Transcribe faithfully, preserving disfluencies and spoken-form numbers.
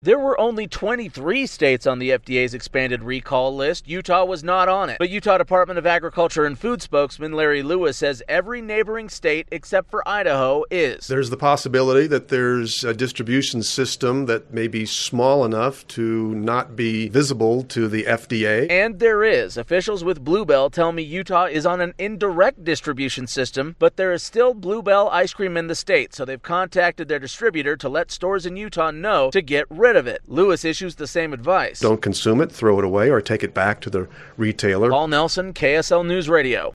There were only twenty-three states on the F D A's expanded recall list. Utah was not on it. But Utah Department of Agriculture and Food spokesman Larry Lewis says every neighboring state except for Idaho is. There's the possibility that there's a distribution system that may be small enough to not be visible to the F D A. And there is. Officials with Bluebell tell me Utah is on an indirect distribution system, but there is still Bluebell ice cream in the state, so they've contacted their distributor to let stores in Utah know to get rid of it. Lewis issues the same advice. Don't consume it, throw it away, or take it back to the retailer. Paul Nelson, K S L News Radio.